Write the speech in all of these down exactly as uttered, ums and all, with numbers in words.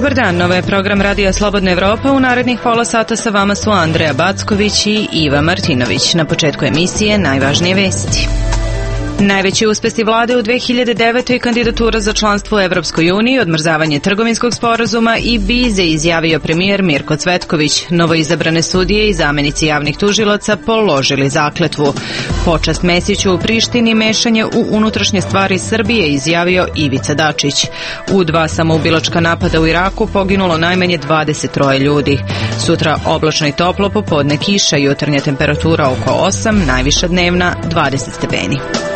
Dobar dan, ovo je program Radija Slobodna Evropa. U narednih pola sata sa vama su Andreja Backović i Iva Martinović. Na početku emisije najvažnije vesti. Najveći uspesi vlade u dve hiljade devetoj. kandidatura za članstvo u Evropskoj uniji, odmrzavanje trgovinskog sporazuma i vize, izjavio premijer Mirko Cvetković. Novoizabrane sudije i zamenici javnih tužilaca položili zakletvu. Počast Mesiću u Prištini, mešanje u unutrašnje stvari Srbije, izjavio Ivica Dačić. U dva samoubilačka napada u Iraku poginulo najmanje dvadeset troje ljudi. Sutra oblačno i toplo, popodne kiša, jutarnja temperatura oko osam, najviša dnevna dvadeset stepeni.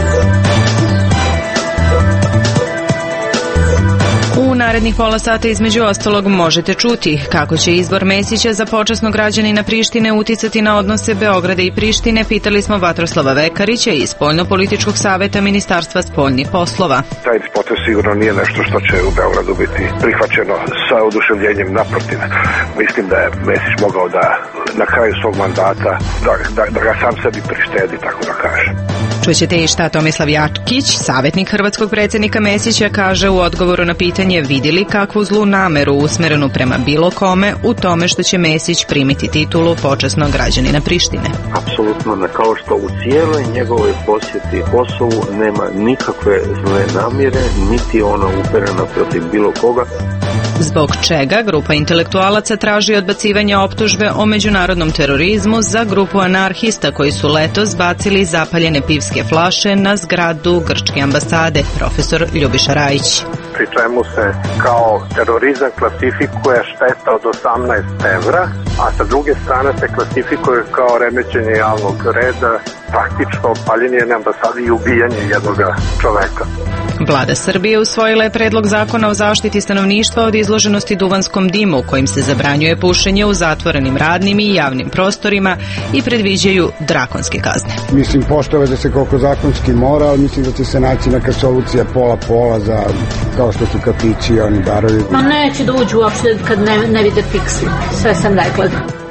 U narednih pola sata između ostalog možete čuti kako će izbor Mesića za počasnog građanina Prištine uticati na odnose Beograda i Prištine. Pitali smo Vatroslava Vekarića iz Spoljno-političkog saveta Ministarstva spoljnih poslova. Taj potez sigurno nije nešto što će u Beogradu biti prihvaćeno sa oduševljenjem, naprotiv. Mislim da je Mesić mogao da na kraju svog mandata da, da, da ga sam sebi prištedi, tako da kaže. Čućete i šta Tomislav Jakić, savjetnik hrvatskog predsjednika Mesića, kaže u odgovoru na pitanje vidjeli kakvu zlu nameru usmerenu prema bilo kome u tome što će Mesić primiti titulu počasnog građanina Prištine. Apsolutno ne, kao što u cijeloj njegovoj posjeti Kosovu nema nikakve zle namjere, niti ona uperena protiv bilo koga. Zbog čega grupa intelektualaca traži odbacivanje optužbe o međunarodnom terorizmu za grupu anarhista koji su letos bacili zapaljene pivske flaše na zgradu grčke ambasade, profesor Ljubiša Rajić. Pri čemu se kao terorizam klasifikuje šteta od osamnaest evra, a sa druge strane se klasifikuje kao remećenje javnog reda, praktično paljenje jedne ambasade i ubijanje jednog čoveka. Vlada Srbije usvojila je predlog zakona o zaštiti stanovništva od izloženosti duvanskom dimu, kojim se zabranjuje pušenje u zatvorenim radnim i javnim prostorima i predviđaju drakonske kazne. Mislim, poštovati se koliko zakonski mora, ali mislim da će se naći neka solucija pola-pola za, kao što su kafići i oni barovi. Ma neće da uđu uopšte kad ne, ne vide fiksli. Sve sam rekla.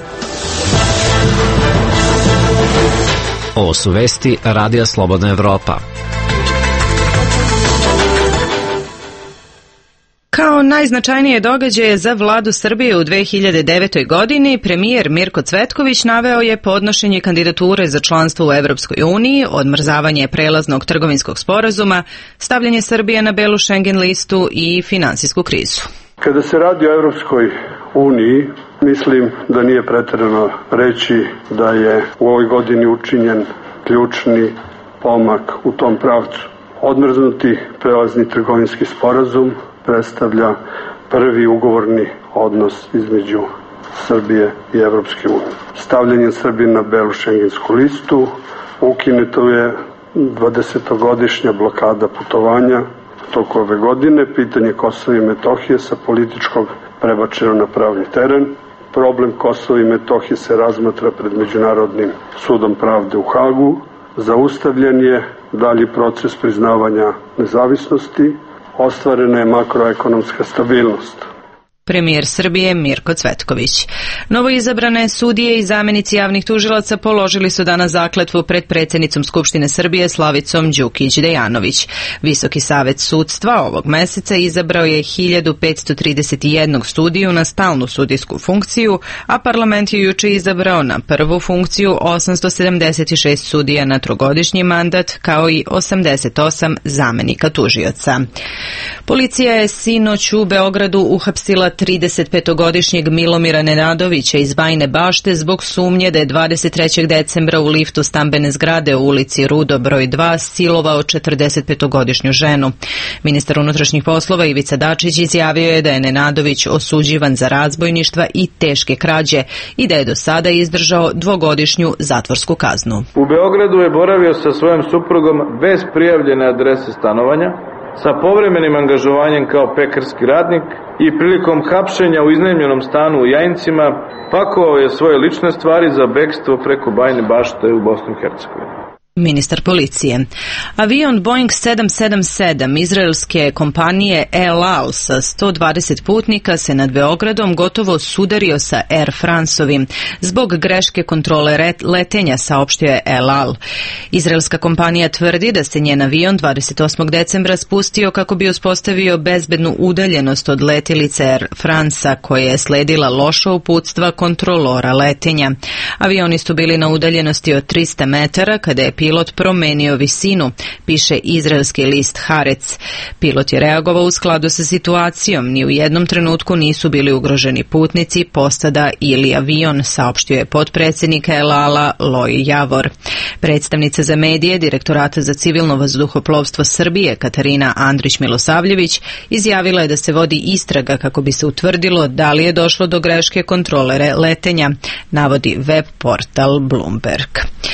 Ovo su vesti Radija Slobodna Evropa. Kao najznačajnije događaje za vladu Srbije u dve hiljade devetoj. godini, premijer Mirko Cvetković naveo je podnošenje kandidature za članstvo u Evropskoj uniji, odmrzavanje prelaznog trgovinskog sporazuma, stavljanje Srbije na belu Schengen listu i finansijsku krizu. Kada se radi o Evropskoj uniji, mislim da nije pretjerano reći da je u ovoj godini učinjen ključni pomak u tom pravcu. Odmrznuti prelazni trgovinski sporazum predstavlja prvi ugovorni odnos između Srbije i Evropske unije. Stavljanje Srbije na belu šengensku listu, ukinuto je dvadesetogodišnja blokada putovanja tokom ove godine, pitanje Kosova i Metohije sa političkog prebačeno na pravni teren. Problem Kosova i Metohije se razmatra pred Međunarodnim sudom pravde u Hagu. Zaustavljen je dalji proces priznavanja nezavisnosti. Ostvarena je makroekonomska stabilnost. Premijer Srbije Mirko Cvetković. Novoizabrane sudije i zamenici javnih tužilaca položili su danas zakletvu pred predsjednicom Skupštine Srbije Slavicom Đukić Dejanović. Visoki savet sudstva ovog meseca izabrao je hiljadu petsto trideset jedan sudiju na stalnu sudijsku funkciju, a parlament je juče izabrao na prvu funkciju osamsto sedamdeset šest sudija na trogodišnji mandat, kao i osamdeset osam zamenika tužioca. Policija je sinoć u Beogradu uhapsila tridesetpetogodišnjeg Milomira Nenadovića iz Bajine Bašte zbog sumnje da je dvadeset trećeg decembra u liftu stambene zgrade u ulici Rudo broj dva silovao četrdesetpetogodišnju ženu. Ministar unutrašnjih poslova Ivica Dačić izjavio je da je Nenadović osuđivan za razbojništva i teške krađe i da je do sada izdržao dvogodišnju zatvorsku kaznu. U Beogradu je boravio sa svojom suprugom bez prijavljene adrese stanovanja, sa povremenim angažovanjem kao pekarski radnik i prilikom hapšenja u iznajmljenom stanu u Jajincima pakovao je svoje lične stvari za bekstvo preko Bajine Bašte u Bosnu i Hercegovinu. ministar policije. Avion Boeing sedam sedam sedam izraelske kompanije El Al sa sto dvadeset putnika se nad Beogradom gotovo sudario sa Air Franceovim zbog greške kontrole letenja, saopštio je El Al. Izraelska kompanija tvrdi da se njen avion dvadeset osmog decembra spustio kako bi uspostavio bezbednu udaljenost od letilice Air France koja je sledila loša uputstva kontrolora letenja. Avioni su bili na udaljenosti od trista metara kada je pilot promenio visinu, piše izraelski list Haaretz. Pilot je reagovao u skladu sa situacijom, ni u jednom trenutku nisu bili ugroženi putnici, posada ili avion, saopštio je potpredsjednik El Ala Loj Javor. Predstavnica za medije Direktorata za civilno vazduhoplovstvo Srbije Katarina Andrić-Milosavljević izjavila je da se vodi istraga kako bi se utvrdilo da li je došlo do greške kontrole letenja, navodi web portal Bloomberg.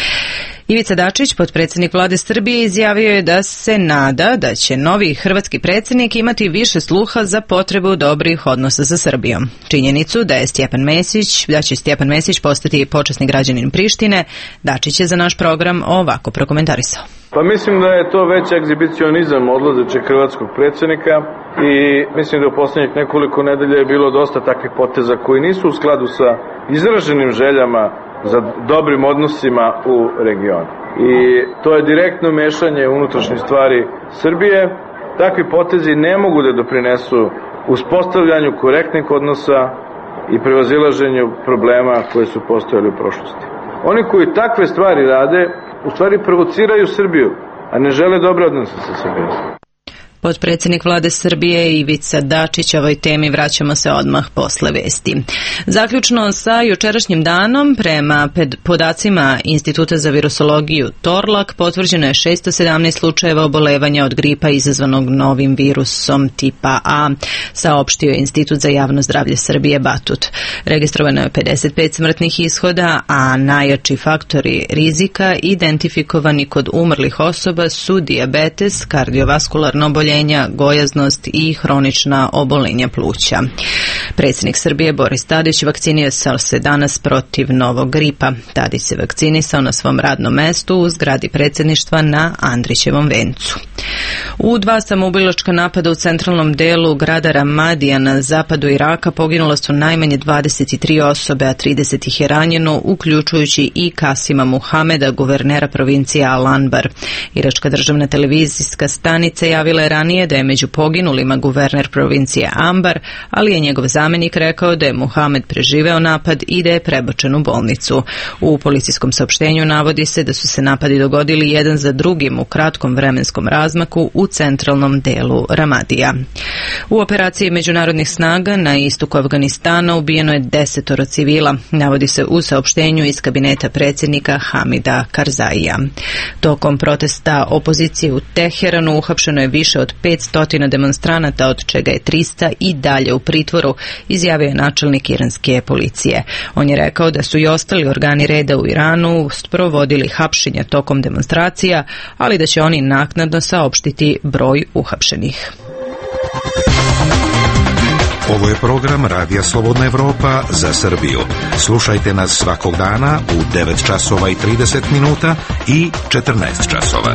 Ivica Dačić, potpredsjednik vlade Srbije, izjavio je da se nada da će novi hrvatski predsjednik imati više sluha za potrebu dobrih odnosa sa Srbijom. Činjenicu da je Stjepan Mesić, da će Stjepan Mesić postati počasni građanin Prištine, Dačić je za naš program ovako prokomentarisao. Pa mislim da je to već egzibicionizam odlazećeg hrvatskog predsjednika i mislim da u posljednjih nekoliko nedelja je bilo dosta takvih poteza koji nisu u skladu sa izraženim željama za dobrim odnosima u regionu. I to je direktno mešanje unutrašnje stvari Srbije. Takvi potezi ne mogu da doprinesu uspostavljanju korektnih odnosa i prevazilaženju problema koji su postojali u prošlosti. Oni koji takve stvari rade, u stvari provociraju Srbiju, a ne žele dobre odnose sa Srbijom. Potpredsjednik vlade Srbije Ivica Dačić, ovoj temi vraćamo se odmah posle vesti. Zaključno sa jučerašnjim danom, prema podacima Instituta za virusologiju Torlak, potvrđeno je šesto sedamnaest slučajeva obolevanja od gripa izazvanog novim virusom tipa A, saopštio je Institut za javno zdravlje Srbije Batut. Registrovano je pedeset pet smrtnih ishoda, a najjači faktori rizika identifikovani kod umrlih osoba su dijabetes, kardiovaskularno oboljenje, gojaznost i hronična oboljenja pluća. Predsjednik Srbije Boris Tadić vakcinisao se danas protiv novog gripa. Tadić se vakcinisao na svom radnom mestu u zgradi predsjedništva na Andrićevom vencu. U dva samoubilačka napada u centralnom delu grada Ramadija na zapadu Iraka poginula su najmanje dvadeset tri osobe, a trideset ih je ranjeno, uključujući i Kasima Muhameda, guvernera provincije Al-Anbar. Iračka državna televizijska stanica javila je ranije da je među poginulima guverner provincije Ambar, ali je njegov zamjenik rekao da je Muhamed preživeo napad i da je prebačen u bolnicu. U policijskom saopštenju navodi se da su se napadi dogodili jedan za drugim u kratkom vremenskom razmaku u centralnom delu Ramadija. U operaciji međunarodnih snaga na istoku Afganistana ubijeno je desetoro civila, navodi se u saopštenju iz kabineta predsjednika Hamida Karzaija. Tokom protesta opozicije u Teheranu uhapšeno je više od petsto demonstranata, od čega je trista i dalje u pritvoru, izjavio je načelnik iranske policije. On je rekao da su i ostali organi reda u Iranu sprovodili hapšenja tokom demonstracija, ali da će oni naknadno saopštiti broj uhapšenih. Ovo je program Radija Slobodna Evropa za Srbiju. Slušajte nas svakog dana u devet časova i trideset minuta i četrnaest časova.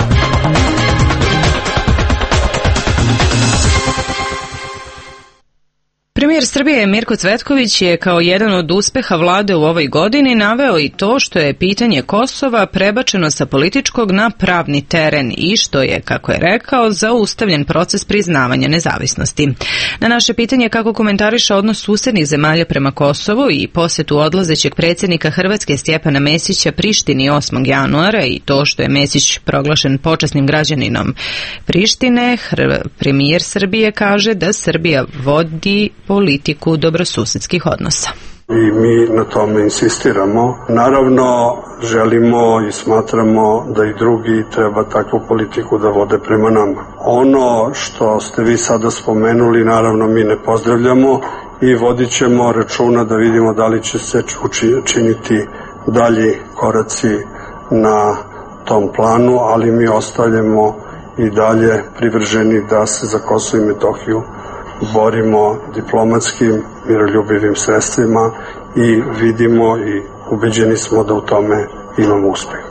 Premijer Srbije Mirko Cvetković je kao jedan od uspeha vlade u ovoj godini naveo i to što je pitanje Kosova prebačeno sa političkog na pravni teren i što je, kako je rekao, zaustavljen proces priznavanja nezavisnosti. Na naše pitanje kako komentariše odnos susednih zemalja prema Kosovu i posjetu odlazećeg predsjednika Hrvatske Stjepana Mesića Prištini osmog januara i to što je Mesić proglašen počasnim građaninom Prištine, premijer Srbije kaže da Srbija vodi politiku dobrosusedskih odnosa. I mi na tome insistiramo. Naravno, želimo i smatramo da i drugi treba takvu politiku da vode prema nama. Ono što ste vi sada spomenuli, naravno mi ne pozdravljamo i vodit ćemo računa da vidimo da li će se učiniti dalji koraci na tom planu, ali mi ostavljamo i dalje privrženi da se za Kosovo i Metohiju borimo diplomatskim, miroljubivim sredstvima i vidimo i ubeđeni smo da u tome imamo uspeh.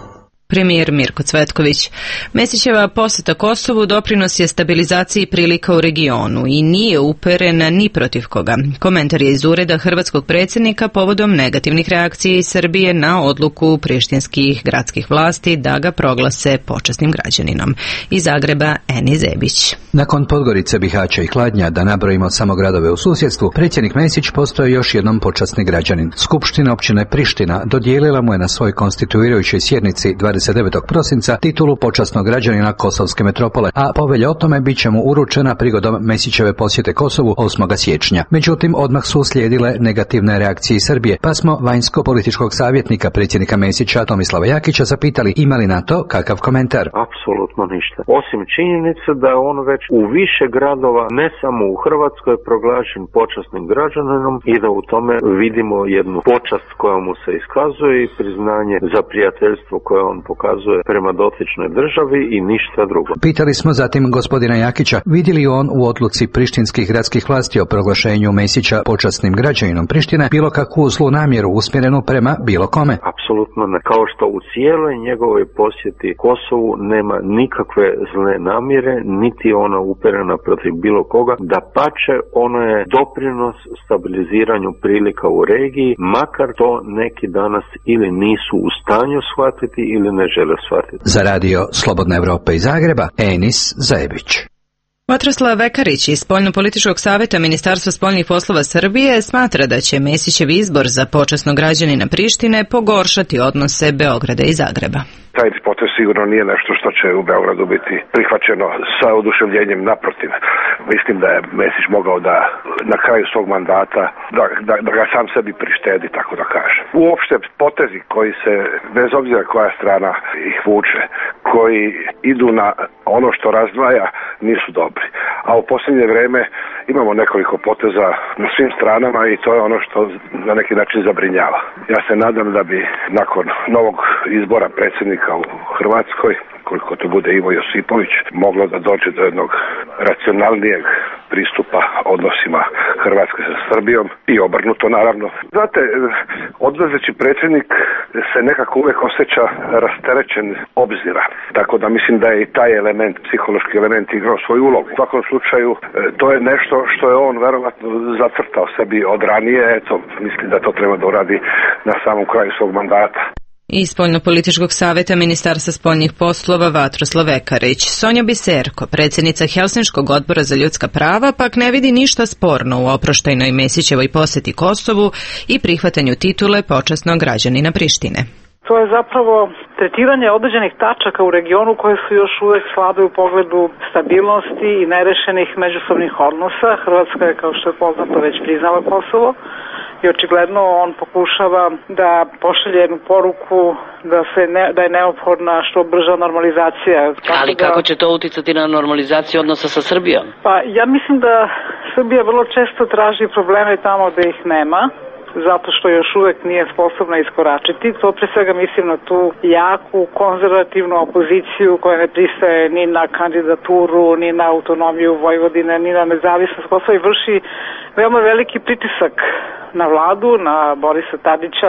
Premijer Mirko Cvetković. Mesićeva poseta Kosovu doprinos je stabilizaciji prilika u regionu i nije uperena ni protiv koga. Komentar je iz ureda hrvatskog predsjednika povodom negativnih reakcija iz Srbije na odluku prištinskih gradskih vlasti da ga proglase počasnim građaninom. Iz Zagreba Eni Zebić. Nakon Podgorice, Bihaća i Kladnja, da nabrojimo samo gradove u susjedstvu, predsjednik Mesić postao još jednom počasni građanin. Skupština općine Priština dodijelila mu je na svojoj konstituirajućoj sjednici dvadeset devetog prosinca titulu počasnog građanina Kosovske metropole, a povelja o tome bit će mu uručena prigodom Mesićeve posjete Kosovu osmog siječnja. Međutim, odmah su uslijedile negativne reakcije iz Srbije, pa smo vanjsko-političkog savjetnika predsjednika Mesića Tomislava Jakića zapitali ima li na to kakav komentar. Apsolutno ništa. Osim činjenice da je on već u više gradova, ne samo u Hrvatskoj, proglašen počasnim građaninom i da u tome vidimo jednu počast koja mu se iskazuje i priznanje za prijateljstvo koje on pokazuje prema dotičnoj državi i ništa drugo. Pitali smo zatim gospodina Jakića vidi li on u odluci prištinskih gradskih vlasti o proglašenju Mesića počasnim građaninom Prištine bilo kakvu zlu namjeru usmjerenu prema bilo kome. Apsolutno ne. Kao što u cijeloj njegovoj posjeti Kosovu nema nikakve zle namjere, niti ona uperena protiv bilo koga. Dapače, ono je doprinos stabiliziranju prilika u regiji, makar to neki danas ili nisu u stanju shvatiti ili ne žele shvatiti. Za radio Slobodna Evropa iz Zagreba, Enis Zajebić. Vatroslav Vekarić iz Spoljno-političkog savjeta Ministarstva spoljnih poslova Srbije smatra da će Mesićev izbor za počasnog građanina Prištine pogoršati odnose Beograda i Zagreba. Taj potez sigurno nije nešto što će u Beogradu biti prihvaćeno sa oduševljenjem, naprotiv. Mislim da je Mesić mogao da na kraju svog mandata, da, da, da ga sam sebi prištedi, tako da kaže. Uopšte potezi koji se, bez obzira koja strana ih vuče, koji idu na ono što razdvaja, nisu dobri. A u posljednje vrijeme imamo nekoliko poteza na svim stranama i to je ono što na neki način zabrinjava. Ja se nadam da bi nakon novog izbora predsjednika u Hrvatskoj, koliko to bude Ivo Josipović, moglo da dođe do jednog racionalnijeg pristupa odnosima Hrvatske sa Srbijom i obrnuto naravno. Znate, odlazeći predsjednik se nekako uvijek osjeća rasterećen obzira. Tako da mislim da je i taj element, psihološki element igrao svoju ulogu. U svakom slučaju to je nešto što je on verovatno zacrtao sebi od ranije. Eto, mislim da to treba da uradi na samom kraju svog mandata. Iz Spoljno-političkog savjeta Ministarstva spoljnih poslova Vatroslav Vekarić. Sonja Biserko, predsjednica Helsinškog odbora za ljudska prava, pak ne vidi ništa sporno u oproštajnoj Mesićevoj posjeti Kosovu i prihvatanju titule počasnog građanina Prištine. To je zapravo tretiranje određenih tačaka u regionu koje su još uvijek slabe u pogledu stabilnosti i nerešenih međusobnih odnosa. Hrvatska je, kao što je poznato, već priznala Kosovo. I očigledno on pokušava da pošalje jednu poruku da, se ne, da je neophodna što brža normalizacija. Ali da, kako će to uticati na normalizaciju odnosa sa Srbijom? Pa ja mislim da Srbija vrlo često traži probleme tamo da ih nema, zato što još uvijek nije sposobna iskoračiti. To pre svega mislim na tu jaku konzervativnu opoziciju koja ne pristaje ni na kandidaturu, ni na autonomiju Vojvodine, ni na nezavisnost Kosova i vrši veoma veliki pritisak na vladu, na Borisa Tadića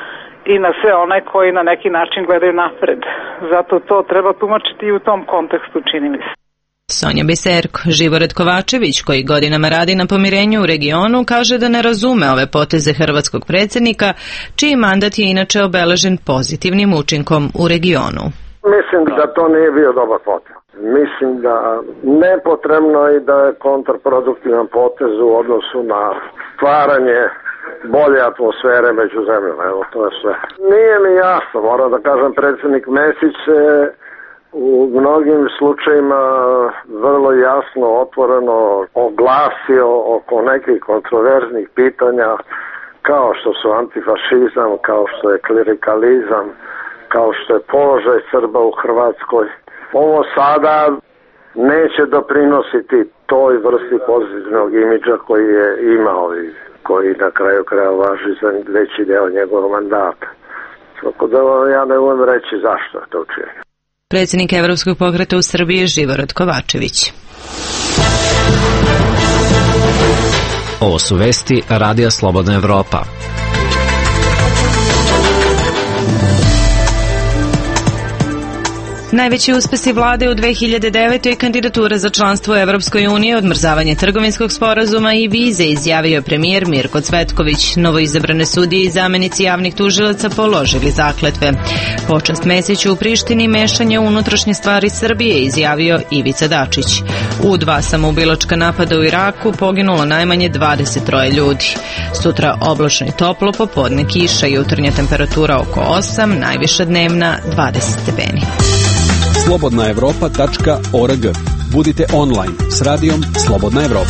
i na sve one koji na neki način gledaju napred. Zato to treba tumačiti i u tom kontekstu, čini mi se. Sonja Biserko. Živored Kovačević, koji godinama radi na pomirenju u regionu, kaže da ne razume ove poteze hrvatskog predsjednika, čiji mandat je inače obeležen pozitivnim učinkom u regionu. Mislim da to nije bio dobar potez. Mislim da nepotrebno i da je kontraproduktivan potez u odnosu na stvaranje bolje atmosfere među zemljama. Evo, to je sve. Nije mi jasno, moram da kažem, predsjednik Mesić se u mnogim slučajima vrlo jasno, otvoreno oglasio oko nekih kontroverznih pitanja kao što su antifašizam, kao što je klerikalizam, kao što je položaj Srba u Hrvatskoj. Ovo sada neće doprinositi toj vrsti pozitivnog imidža koji je imao i koji na kraju kraja važi za veći deo njegovog mandata. Tako da ja ne umem reći zašto je to učinio. Predsjednik Evropskog pokreta u Srbiji Živored Kovačević. Ovo su vesti Radija Slobodna Evropa. Najveći uspesi vlade u dve hiljade devetoj je kandidatura za članstvo u Evropskoj uniji, odmrzavanje trgovinskog sporazuma i vize, izjavio je premijer Mirko Cvetković. Novoizabrane sudije i zamenici javnih tužilaca položili zakletve. Počast Mesiću u Prištini, mešanje u unutrašnje stvari Srbije, izjavio Ivica Dačić. U dva samoubilačka napada u Iraku poginulo najmanje dvadeset troje ljudi. Sutra oblačno i toplo, popodne kiša, jutarnja temperatura oko osam, najviša dnevna dvadeset stepeni. slobodna evropa tačka org. Budite online s radijom Slobodna Evropa.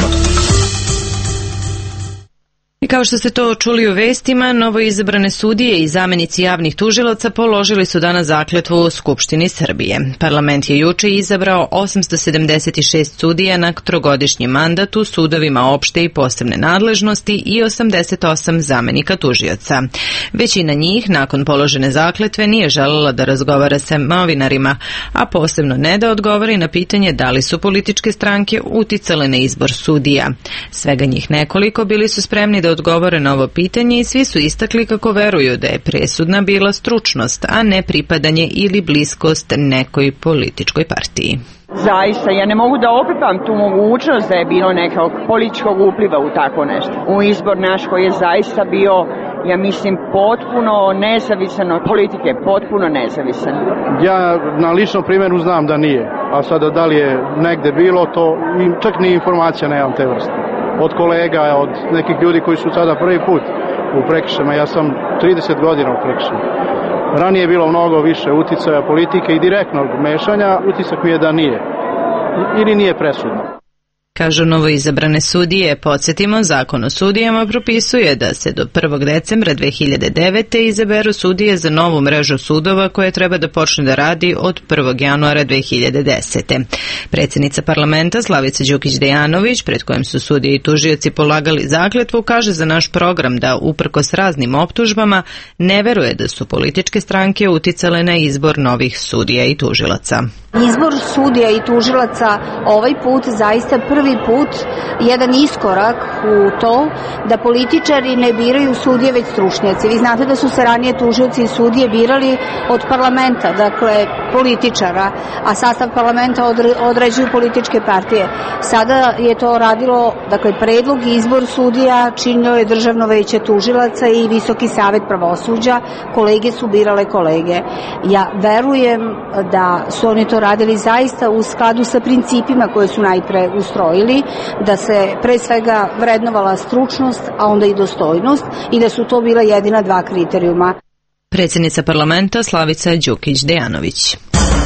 I kao što ste to čuli u vestima, novoizabrane sudije i zamenici javnih tužilaca položili su danas zakletvu u Skupštini Srbije. Parlament je juče izabrao osamsto sedamdeset šest sudija na trogodišnji mandat u sudovima opšte i posebne nadležnosti i osamdeset osam zamenika tužioca. Većina njih, nakon položene zakletve, nije želela da razgovara sa novinarima, a posebno ne da odgovori na pitanje da li su političke stranke uticale na izbor sudija. Svega njih nekoliko bili su spremni da odgovore na ovo pitanje i svi su istakli kako veruju da je presudna bila stručnost, a ne pripadanje ili bliskost nekoj političkoj partiji. Zaista, ja ne mogu da opipam tu mogućnost da je bilo nekog političkog upliva u tako nešto. U izbor naš koji je zaista bio, ja mislim, potpuno nezavisan od politike, potpuno nezavisan. Ja na ličnom primjeru znam da nije, a sada da li je negde bilo to, čak ni informacija nemam te vrste. Od kolega, od nekih ljudi koji su sada prvi put u prekršajima, ja sam trideset godina u prekršajima. Ranije je bilo mnogo više uticaja politike i direktnog mešanja, utisak mi je da nije ili nije presudno. Kažu novoizabrane sudije. Podsjetimo, Zakon o sudijama propisuje da se do prvog decembra dve hiljade devete. izaberu sudije za novu mrežu sudova koja treba da počne da radi od prvog januara dve hiljade desete. Predsjednica parlamenta Slavica Đukić-Dejanović, pred kojim su sudije i tužioci polagali zakletvu, kaže za naš program da, uprkos raznim optužbama, ne veruje da su političke stranke uticale na izbor novih sudija i tužilaca. Izbor sudija i tužilaca ovaj put zaista prvi put jedan iskorak u to da političari ne biraju sudije već stručnjaci. Vi znate da su se ranije tužioci i sudije birali od parlamenta, dakle političara, a sastav parlamenta određuju političke partije. Sada je to radilo, dakle predlog i izbor sudija činilo je Državno veće tužilaca i Visoki savet pravosuđa, kolege su birale kolege. Ja verujem da su oni to radili zaista u skladu sa principima koje su najpre ustrojili, da se pre svega vrednovala stručnost, a onda i dostojnost i da su to bila jedina dva kriterijuma. Predsjednica parlamenta Slavica Đukić-Dejanović.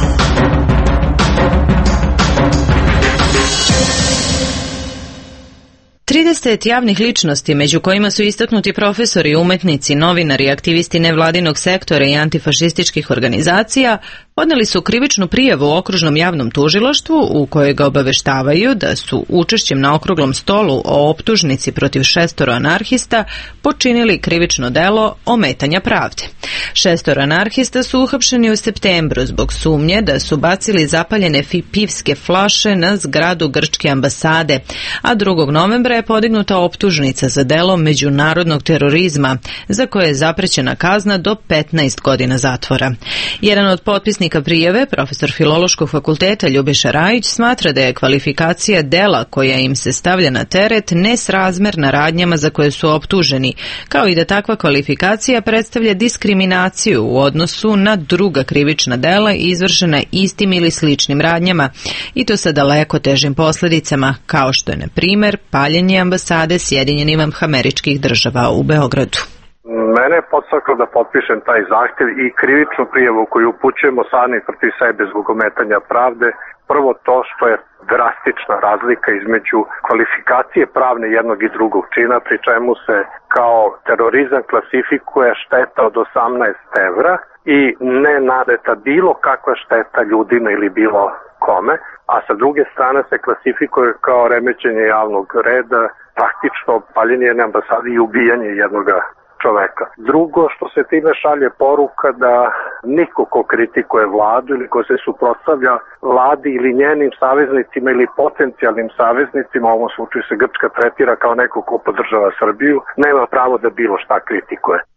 trideset javnih ličnosti, među kojima su istaknuti profesori, umetnici, novinari, aktivisti nevladinog sektora i antifašističkih organizacija, podneli su krivičnu prijavu u okružnom javnom tužilaštvu u kojoj ga obaveštavaju da su učešćem na okruglom stolu o optužnici protiv šestoro anarhista počinili krivično delo ometanja pravde. Šestoro anarhista su uhapšeni u septembru zbog sumnje da su bacili zapaljene pivske flaše na zgradu grčke ambasade, a drugog novembra je podignuta optužnica za delo međunarodnog terorizma, za koje je zaprećena kazna do petnaest godina zatvora. Jedan od potpisnika prijave, profesor Filološkog fakulteta Ljubiša Rajić, smatra da je kvalifikacija dela koja im se stavlja na teret nesrazmerna radnjama za koje su optuženi, kao i da takva kvalifikacija predstavlja diskriminaciju u odnosu na druga krivična dela izvršena istim ili sličnim radnjama, i to sa daleko težim posljedicama, kao što je, na primjer, paljenje ambasade Sjedinjenih Američkih Država u Beogradu. Mene je podstaklo da potpišem taj zahtjev i krivičnu prijavu koju upućujemo sami protiv sebe zbog ometanja pravde. Prvo to što je drastična razlika između kvalifikacije pravne jednog i drugog čina, pri čemu se kao terorizam klasifikuje šteta od osamnaest evra i ne nadeta bilo kakva šteta ljudima ili bilo kome, a sa druge strane se klasifikuje kao remećenje javnog reda, praktično paljenje jedne ambasade i ubijanje jednoga čoveka. Drugo, što se time šalje poruka da niko ko kritikuje vladu ili ko se suprotstavlja vladi ili njenim saveznicima ili potencijalnim saveznicima, u ovom slučaju se Grčka tretira kao neko ko podržava Srbiju, nema pravo da bilo šta kritikuje.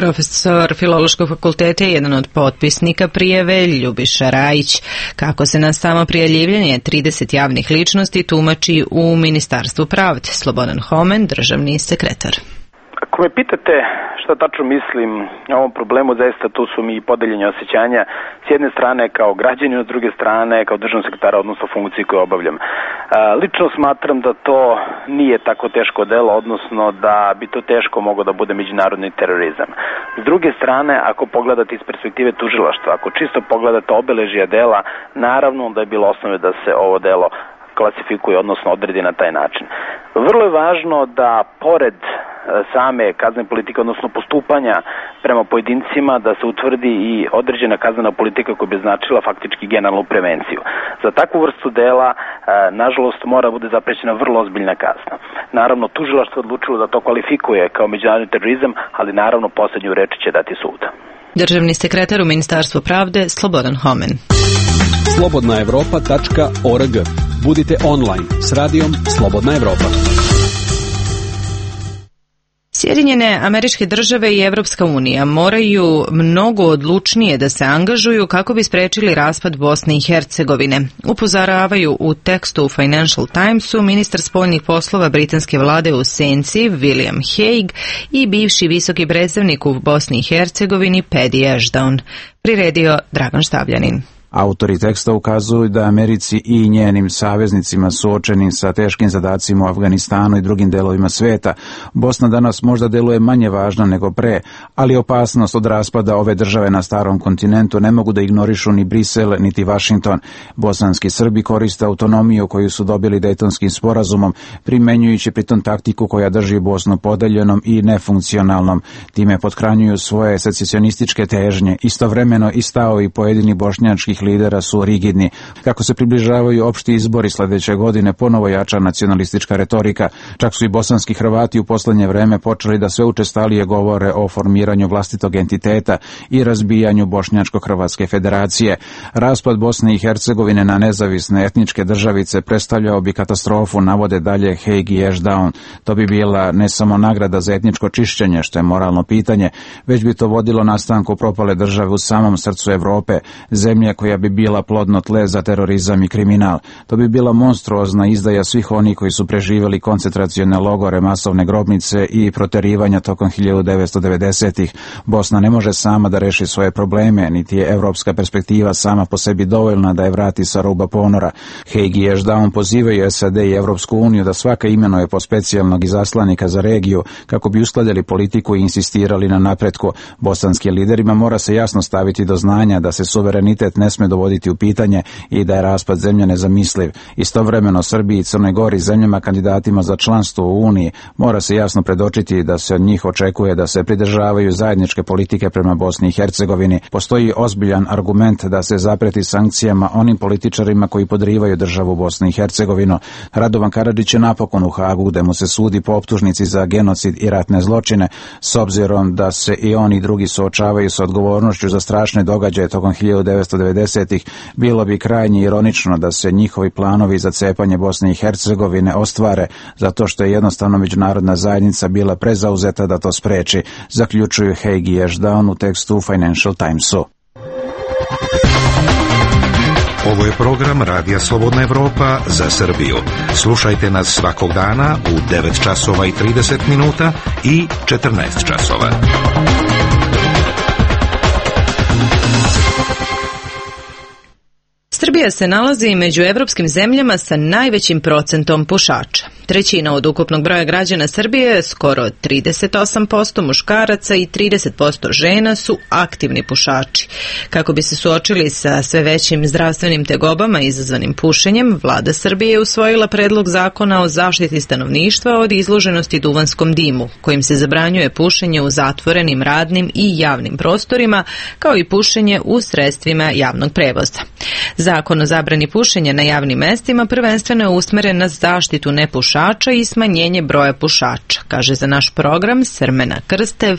Profesor Filološkog fakulteta je jedan od potpisnika prijave Ljubiša Rajić. Kako se na samo prijavljivanje trideset javnih ličnosti tumači u Ministarstvu pravde? Slobodan Homen, državni sekretar. Ako me pitate šta tačno mislim o ovom problemu, zaista tu su mi podeljeni osjećanja s jedne strane kao građanin, s druge strane kao državni sekretar, odnosno funkciji koju obavljam. Lično smatram da to nije tako teško delo, odnosno da bi to teško moglo da bude međunarodni terorizam. S druge strane, ako pogledate iz perspektive tužilaštva, ako čisto pogledate obeležja dela, naravno da je bilo osnove da se ovo delo klasifikuje, odnosno odredi na taj način. Vrlo je važno da pored same kaznene politike, odnosno postupanja prema pojedincima, da se utvrdi i određena kaznena politika koja bi značila faktički generalnu prevenciju. Za takvu vrstu dela, nažalost, mora bude zaprećena vrlo ozbiljna kazna. Naravno, tužilaštvo odlučilo da to kvalifikuje kao međunarodni terorizam, ali naravno poslednju reč će dati sud. Državni sekretar u Ministarstvu pravde Slobodan Homen. slobodna evropa tačka org. Budite online s radijom Slobodna Evropa. Sjedinjene Američke Države i Evropska unija moraju mnogo odlučnije da se angažuju kako bi sprečili raspad Bosne i Hercegovine. Upozoravaju u tekstu u Financial Timesu ministar spoljnih poslova britanske vlade u senci William Hague i bivši visoki predstavnik u Bosni i Hercegovini Paddy Ashdown. Priredio Dragan Štavljanin. Autori teksta ukazuju da Americi i njenim saveznicima suočenim sa teškim zadacima u Afganistanu i drugim delovima sveta, Bosna danas možda deluje manje važna nego pre, ali opasnost od raspada ove države na starom kontinentu ne mogu da ignorišu ni Brisel niti Vašington. Bosanski Srbi koriste autonomiju koju su dobili Dejtonskim sporazumom, primenjujući pritom taktiku koja drži Bosnu podeljenom i nefunkcionalnom. Time pothranjuju svoje secesionističke težnje. Istovremeno i stavovi pojedini bošnjačkih lidera su rigidni. Kako se približavaju opšti izbori sledeće godine, ponovo jača nacionalistička retorika. Čak su i bosanski Hrvati u poslednje vreme počeli da sve učestalije govore o formiranju vlastitog entiteta i razbijanju Bošnjačko-Hrvatske federacije. Raspad Bosne i Hercegovine na nezavisne etničke državice predstavljao bi katastrofu, navode dalje Hague i Ashdown. To bi bila ne samo nagrada za etničko čišćenje, što je moralno pitanje, već bi to vodilo nastanku propale države u samom srcu Evrope, zemlje koja bi bila plodno tle za terorizam i kriminal. To bi bila monstruozna izdaja svih onih koji su preživjeli koncentracione logore, masovne grobnice i proterivanja tokom hiljadu devetsto devedesetih. Bosna ne može sama da reši svoje probleme, niti je evropska perspektiva sama po sebi dovoljna da je vrati sa ruba ponora. Hague i Ashdown pozivaju S A D i Evropsku uniju da svaka imenuje po specijalnog izaslanika za regiju kako bi uskladili politiku i insistirali na napretku. Bosanskim liderima mora se jasno staviti do znanja da se suverenitet ne sme dovoditi u pitanje i da je raspad zemlje nezamisliv. Istovremeno Srbiji i Crnoj Gori, zemljama kandidatima za članstvo u Uniji, mora se jasno predočiti da se od njih očekuje da se pridržavaju zajedničke politike prema Bosni i Hercegovini. Postoji ozbiljan argument da se zapreti sankcijama onim političarima koji podrivaju državu Bosne i Hercegovinu. Radovan Karadžić je napokon u Hagu, gde mu se sudi po optužnici za genocid i ratne zločine, s obzirom da se i oni i drugi suočavaju sa odgovornošću za strašne događaje tokom hiljadu devetsto devedesetih. Bilo bi krajnje ironično da se njihovi planovi za cepanje Bosne i Hercegovine ostvare, zato što je jednostavno međunarodna zajednica bila prezauzeta da to spreči, zaključuju Hague i Ashdown u tekstu u Financial Timesu. Ovo je program Radija Slobodna Evropa za Srbiju. Slušajte nas svakog dana u devet časova i trideset minuta i četrnaest časova. Srbija se nalazi među evropskim zemljama sa najvećim procentom pušača. Trećina od ukupnog broja građana Srbije, skoro trideset osam posto muškaraca i trideset posto žena su aktivni pušači. Kako bi se suočili sa sve većim zdravstvenim tegobama izazvanim pušenjem, vlada Srbije je usvojila predlog zakona o zaštiti stanovništva od izloženosti duvanskom dimu, kojim se zabranjuje pušenje u zatvorenim radnim i javnim prostorima, kao i pušenje u sredstvima javnog prevoza. Zakon o zabrani pušenja na javnim mestima prvenstveno je usmeren na zaštitu nepušača i smanjenje broja pušača, kaže za naš program Srmena Krstev,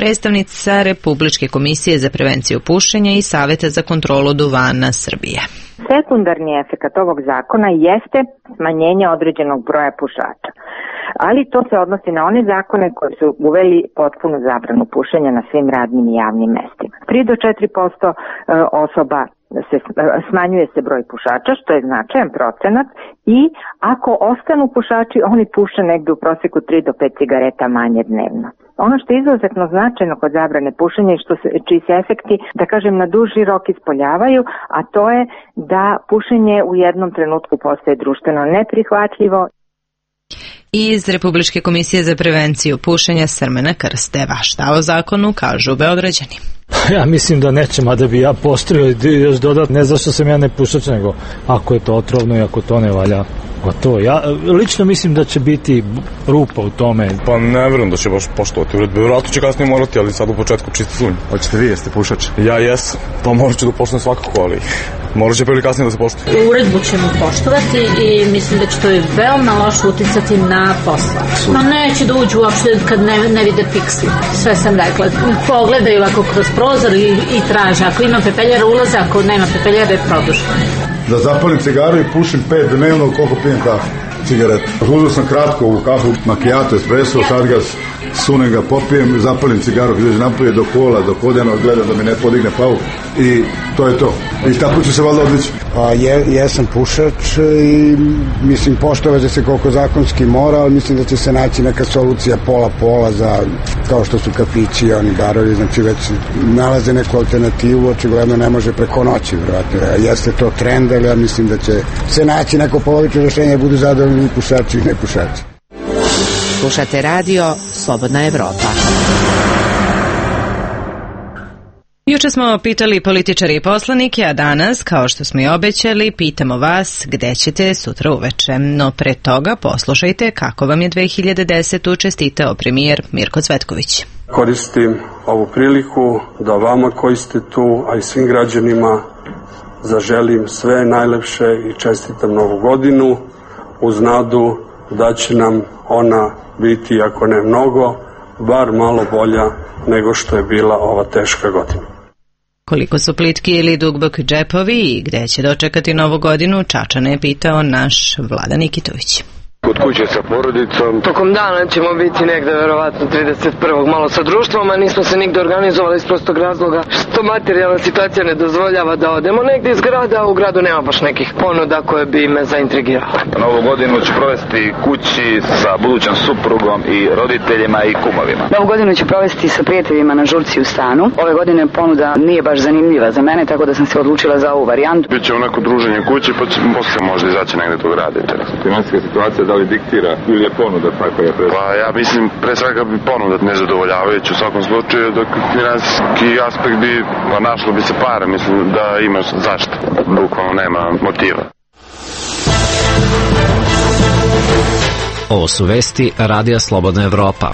predstavnica Republičke komisije za prevenciju pušenja i Saveta za kontrolu duvana Srbije. Sekundarni efekat ovog zakona jeste smanjenje određenog broja pušača, ali to se odnosi na one zakone koji su uveli potpunu zabranu pušenja na svim radnim i javnim mestima. tri do četiri posto osoba se smanjuje se broj pušača, što je značajan procenat, i ako ostanu pušači, oni puše negde u proseku tri do pet cigareta manje dnevno. Ono što je izuzetno značajno kod zabrane pušenja i što se, čiji se efekti, da kažem, na duži rok ispoljavaju, a to je da pušenje u jednom trenutku postaje društveno neprihvatljivo. Iz Republičke komisije za prevenciju pušenja Srmena Krsteva. Šta o zakonu kažu Beograđani? Ja mislim da neće, mada bi ja postrojio još dodat, ne zašto sam ja ne pušač, nego ako je to otrovno i ako to ne valja, gotovo. Ja lično mislim da će biti rupa u tome. Pa ne verujem da će baš poštovati uredbe. Vjerojatno će kasnije morati, ali sad u početku čisti sunj. Hoćete vi, jeste pušač? Ja jesam, pa morat ću da poštujem svakako, ali morat će prvi kasnije da se poštuje. Uredbu ćemo poštovati i mislim da će to veoma loše uticati na posla. Ma neće da uđu uopšte kad ne, ne vide piksli. Sve sam rekla. Pogledaju ako kroz prozor i, i traže. Ako ima pepeljara ulaze, ako nema pepeljara produže. Da zapalim cigaru i pušim pet dnevno, koliko pijem kafu, cigareta. Uzeo sam kratko u kafu, macchiato, espresso, sad ga sunem ga, popijem, zapalim cigaru, izađem napolje do kola, do kodjena, gledam da mi ne podigne pauk i to je to. I tako ću se valjda odlići. A je, jesam pušač i mislim poštovati se koliko zakonski mora, ali mislim da će se naći neka solucija pola-pola za, kao što su kafići i oni barovi, znači već nalaze neku alternativu, očigledno ne može preko noći, vjerojatno. Jeste to trend, ali ja mislim da će se naći neko polovično rešenje, budu zadovoljni i pušači i ne pušači. Slušate radio Slobodna Evropa. Juče smo pitali političari i poslanike, a danas, kao što smo i obećali, pitamo vas gde ćete sutra uveče. No pre toga poslušajte kako vam je dve hiljade desete. čestitao premijer Mirko Cvetković. Koristim ovu priliku da vama koji ste tu, a i svim građanima, zaželim sve najlepše i čestitam novu godinu uz nadu da će nam ona biti, ako ne mnogo, bar malo bolja nego što je bila ova teška godina. Koliko su plitki ili dugbok džepovi i gde će dočekati novu godinu, Čačana je pitao naš Vlada Nikitović. Kod kuće sa porodicom. Tokom dana ćemo biti negde verovatno trideset prvog malo sa društvom, a nismo se nigde organizovali iz prostog razloga što materijalna situacija ne dozvoljava da odemo negde iz grada, a u gradu nema baš nekih ponuda koje bi me zaintrigirale. Novu godinu ću provesti kući sa budućom suprugom i roditeljima i kumovima. Novu godinu ću provesti sa prijateljima na žurci u stanu. Ove godine ponuda nije baš zanimljiva za mene, tako da sam se odlučila za ovu varijantu. Biće u neko druženje kući, pa ćemo posle možda izaći negde do grada. Finansijska situacija da li diktira ili je ponuda tako je pre? Pa ja mislim pre svega bi ponuda nezadovoljavajući u svakom slučaju, dok finansijski aspekt bi našlo bi se para, mislim da ima zašto, bukvalno nema motiva. Ovo su vesti Radija Slobodna Evropa.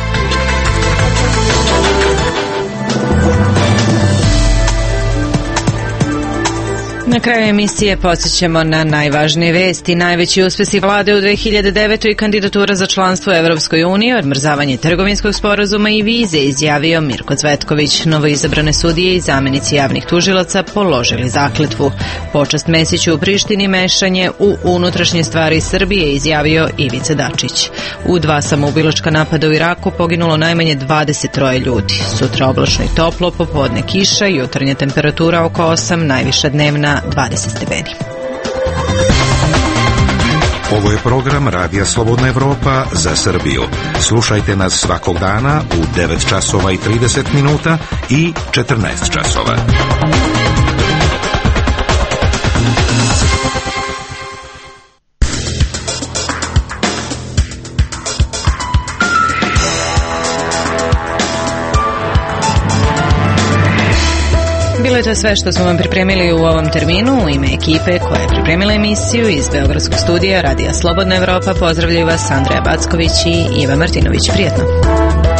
Na kraju emisije podsjećamo na najvažnije vesti. Najveći uspesi vlade u dve hiljade devetoj i kandidatura za članstvo u Evropskoj uniji, odmrzavanje trgovinskog sporazuma i vize, izjavio Mirko Cvetković. Novoizabrane sudije i zamenici javnih tužilaca položili zakletvu. Počast Mesiću u Prištini, mešanje u unutrašnje stvari Srbije, izjavio Ivica Dačić. U dva samoubilačka napada u Iraku poginulo najmanje dvadeset troje ljudi. Sutra oblačno i toplo, popodne kiša, jutarnja temperatura oko osam, najviša dnevna dvadeset stepeni. Ovo je program Radija Slobodna Evropa za Srbiju. Slušajte nas svakog dana u devet časova i trideset minuta i četrnaest časova. Bilo je to sve što smo vam pripremili u ovom terminu. U ime ekipe koja je pripremila emisiju iz Beogradskog studija Radija Slobodna Evropa pozdravljaju vas Andreja Backović i Iva Martinović. Prijetno.